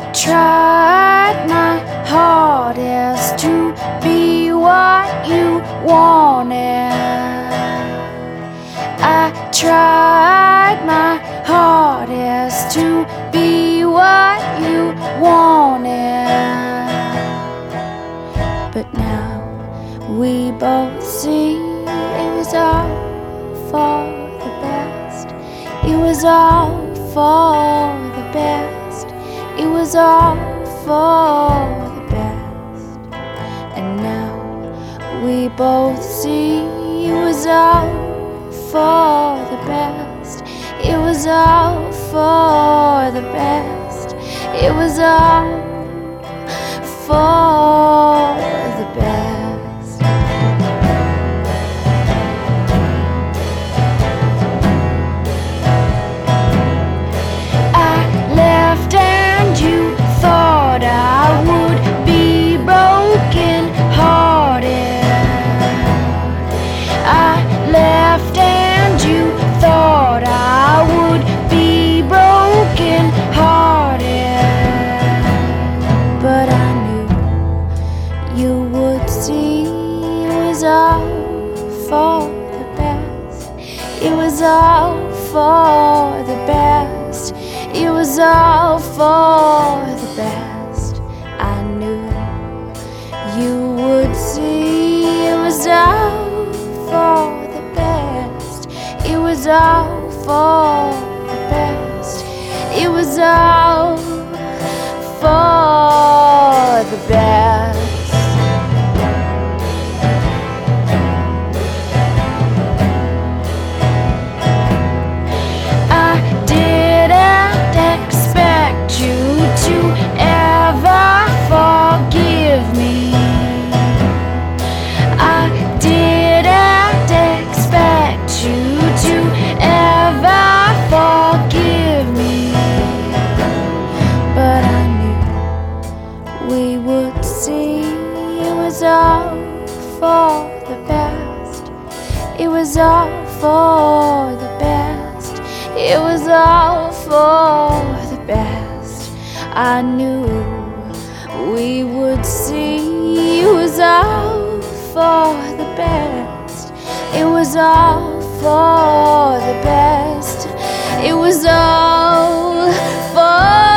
tried my hardest to be what you wanted. I tried my hardest to be what you wanted. But now we both see it was all for the best. It was all for the best. It was all for the best. And now we both see it was all for the best. It was all for the best. It was all for the best. I left and you thought I would be broken hearted. I left and you thought I would be broken hearted. But I knew you would see it was all for the best. It was all for the best. It was all for the best. I knew you would see it was all for the best. It was all for the best. It was all for the best. I didn't expect you to ever forgive me. I didn't expect you to ever forgive me. But I knew we would see it was all for the best. It was all for the best. It was all for the best. I knew we would see it was all for the best. It was all for the best. It was all for